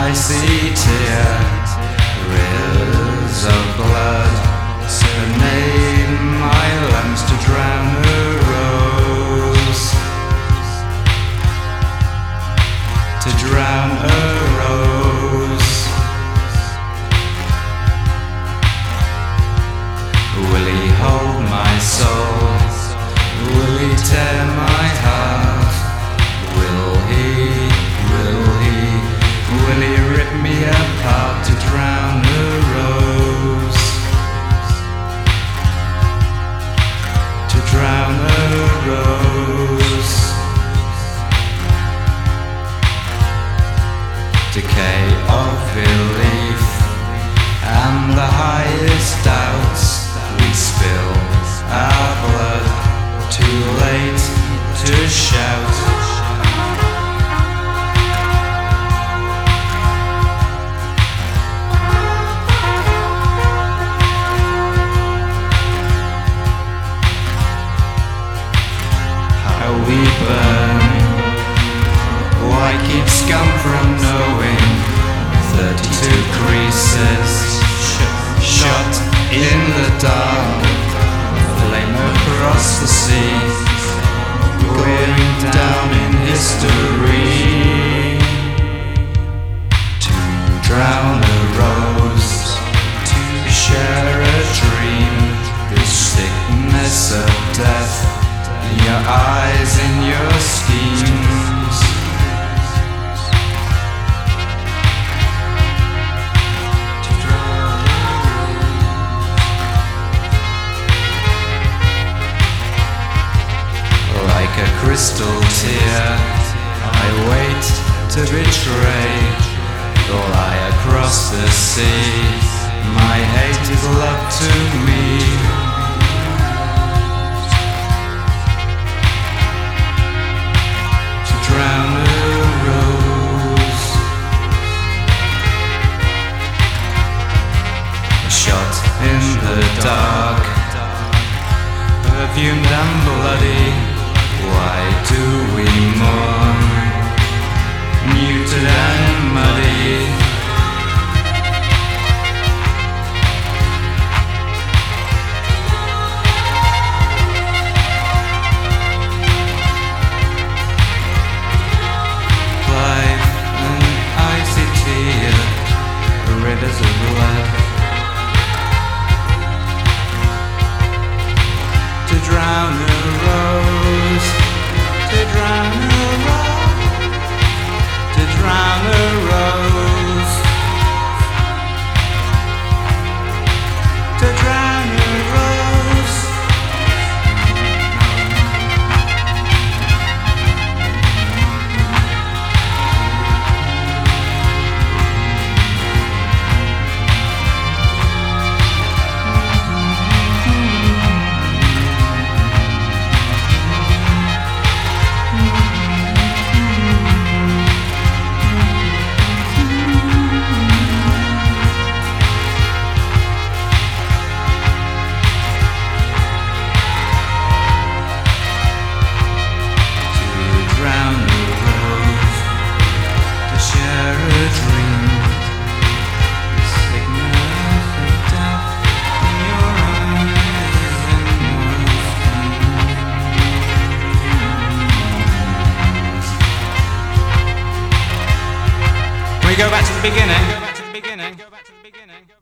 I see tears of blood serenade my lungs to drown a rose, to drown a rose. Will he hold my soul? Will he tear my heart? Will he rip me apart to drown a rose, to drown a rose? Decay of belief and the highest doubts, we spill our blood, too late to shout. We burn. Why keep scum from knowing? 32 creases, shot in the dark, a flame across the sea, wearing down in history. To drown a rose, to share a dream, this sickness of death in your eyes, in your schemes. To drown a rose. Like a crystal tear, I wait to betray, or lie across the sea. My hate is love to me. Drown a rose, shot in the dark, perfumed and bloody. Why do we mourn, muted and muddy? Rivers of blood, to drown a rose, to drown a rose, to drown a rose, to drown a rose. Go back to the beginning.